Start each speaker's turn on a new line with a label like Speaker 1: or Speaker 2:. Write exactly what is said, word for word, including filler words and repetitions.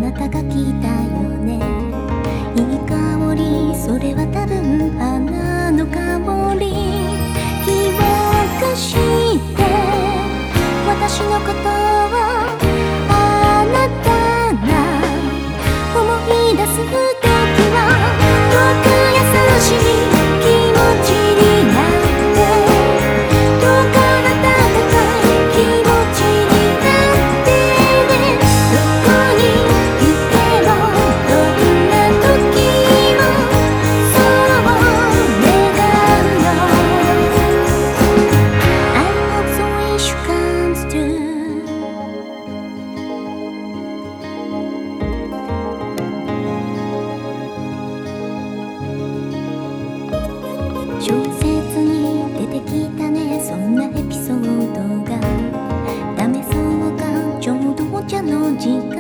Speaker 1: なたが来たよね。いい香り、それは多分花の香り。記憶して私のことをあなたが思い出す時は遠く優しい気持ちになって遠く暖かい気持ちになってね。どこにいてもどんな時もそう願うよ。 I hope the wish comes true。小説に出てきたね、そんなエピソードがダメそうか、ちょうどお茶の時間。